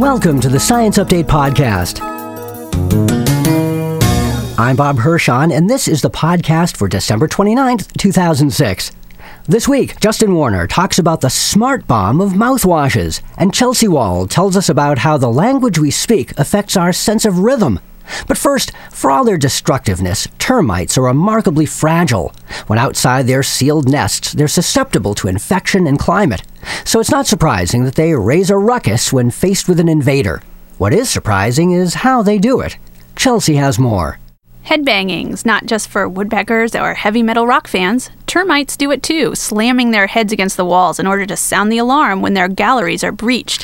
Welcome to the Science Update Podcast. I'm Bob Hirschon, and this is the podcast for December 29th, 2006. This week, Justin Warner talks about the smart bomb of mouthwashes, and Chelsea Wald tells us about how the language we speak affects our sense of rhythm. But first, for all their destructiveness, termites are remarkably fragile. When outside their sealed nests, they're susceptible to infection and climate. So it's not surprising that they raise a ruckus when faced with an invader. What is surprising is how they do it. Chelsea has more. Headbanging's not just for woodpeckers or heavy metal rock fans. Termites do it too, slamming their heads against the walls in order to sound the alarm when their galleries are breached.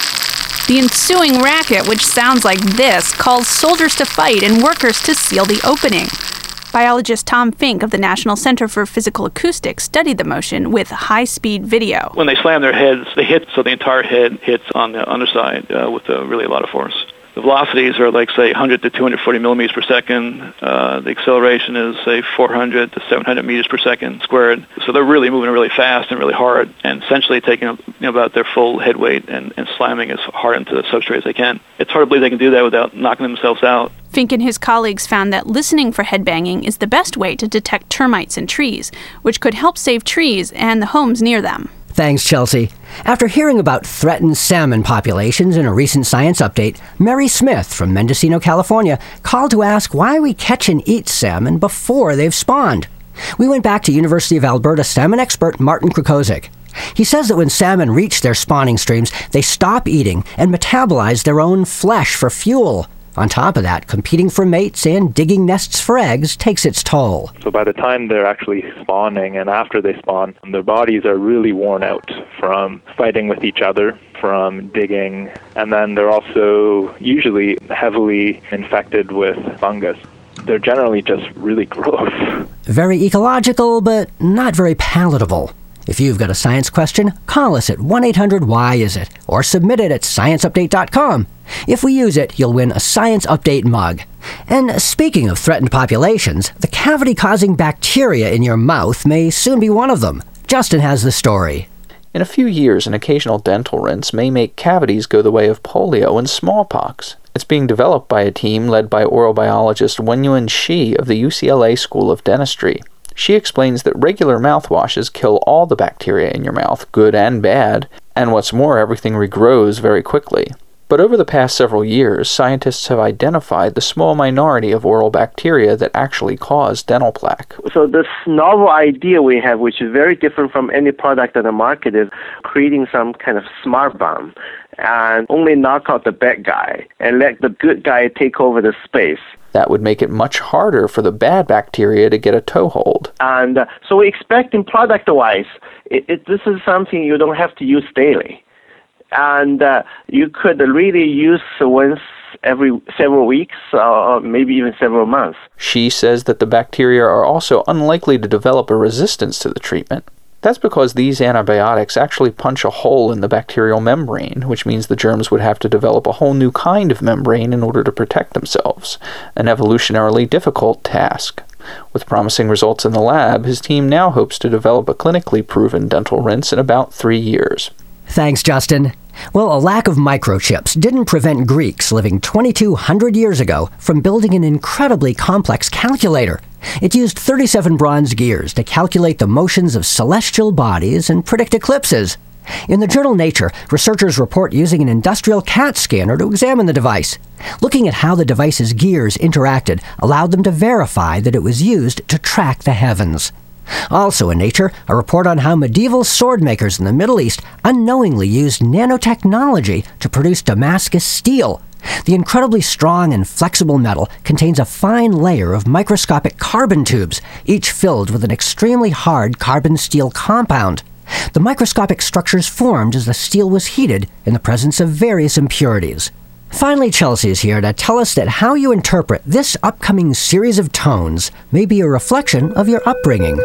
The ensuing racket, which sounds like this, calls soldiers to fight and workers to seal the opening. Biologist Tom Fink of the National Center for Physical Acoustics studied the motion with high-speed video. When they slam their heads, they hit so the entire head hits on the underside with really a lot of force. The velocities are like, say, 100 to 240 millimeters per second. The acceleration is, say, 400 to 700 meters per second squared. So they're really moving really fast and really hard, and essentially taking about their full head weight and slamming as hard into the substrate as they can. It's hard to believe they can do that without knocking themselves out. Fink and his colleagues found that listening for headbanging is the best way to detect termites in trees, which could help save trees and the homes near them. Thanks, Chelsea. After hearing about threatened salmon populations in a recent science update, Mary Smith from Mendocino, California, called to ask why we catch and eat salmon before they've spawned. We went back to University of Alberta salmon expert Martin Krakozik. He says that when salmon reach their spawning streams, they stop eating and metabolize their own flesh for fuel. On top of that, competing for mates and digging nests for eggs takes its toll. So by the time they're actually spawning and after they spawn, their bodies are really worn out from fighting with each other, from digging, and then they're also usually heavily infected with fungus. They're generally just really gross. Very ecological, but not very palatable. If you've got a science question, call us at 1-800-WHY-IS-IT or submit it at scienceupdate.com. If we use it, you'll win a Science Update mug. And speaking of threatened populations, the cavity-causing bacteria in your mouth may soon be one of them. Justin has the story. In a few years, an occasional dental rinse may make cavities go the way of polio and smallpox. It's being developed by a team led by oral biologist Wenyuan Shi of the UCLA School of Dentistry. She explains that regular mouthwashes kill all the bacteria in your mouth, good and bad, and what's more, everything regrows very quickly. But over the past several years, scientists have identified the small minority of oral bacteria that actually cause dental plaque. So this novel idea we have, which is very different from any product on the market, is creating some kind of smart bomb and only knock out the bad guy and let the good guy take over the space. That would make it much harder for the bad bacteria to get a toehold. And so we expect in product-wise, this is something you don't have to use daily. And you could really use once every several weeks or maybe even several months. She says that the bacteria are also unlikely to develop a resistance to the treatment. That's because these antibiotics actually punch a hole in the bacterial membrane, which means the germs would have to develop a whole new kind of membrane in order to protect themselves, an evolutionarily difficult task. With promising results in the lab, his team now hopes to develop a clinically proven dental rinse in about 3 years. Thanks, Justin. Well, a lack of microchips didn't prevent Greeks living 2,200 years ago from building an incredibly complex calculator. It used 37 bronze gears to calculate the motions of celestial bodies and predict eclipses. In the journal Nature, researchers report using an industrial CAT scanner to examine the device. Looking at how the device's gears interacted allowed them to verify that it was used to track the heavens. Also in Nature, a report on how medieval sword makers in the Middle East unknowingly used nanotechnology to produce Damascus steel. The incredibly strong and flexible metal contains a fine layer of microscopic carbon tubes, each filled with an extremely hard carbon steel compound. The microscopic structures formed as the steel was heated in the presence of various impurities. Finally, Chelsea is here to tell us that how you interpret this upcoming series of tones may be a reflection of your upbringing.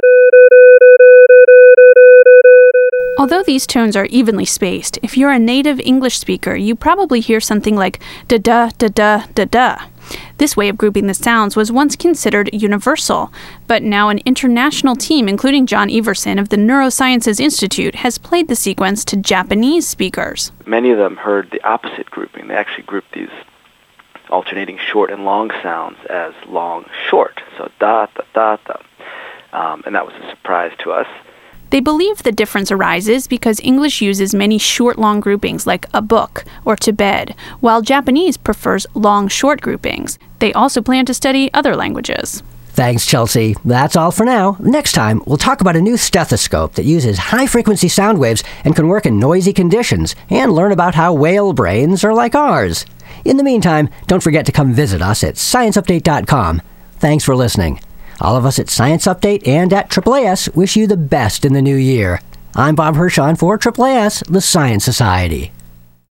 Although these tones are evenly spaced, if you're a native English speaker, you probably hear something like da-da, da-da, da-da. This way of grouping the sounds was once considered universal, but now an international team, including John Everson of the Neurosciences Institute, has played the sequence to Japanese speakers. Many of them heard the opposite grouping. They actually grouped these alternating short and long sounds as long-short, so da, da, da, da. And that was a surprise to us. They believe the difference arises because English uses many short-long groupings like a book or to bed, while Japanese prefers long-short groupings. They also plan to study other languages. Thanks, Chelsea. That's all for now. Next time, we'll talk about a new stethoscope that uses high-frequency sound waves and can work in noisy conditions, and learn about how whale brains are like ours. In the meantime, don't forget to come visit us at ScienceUpdate.com. Thanks for listening. All of us at Science Update and at AAAS wish you the best in the new year. I'm Bob Hirschon for AAAS, the Science Society.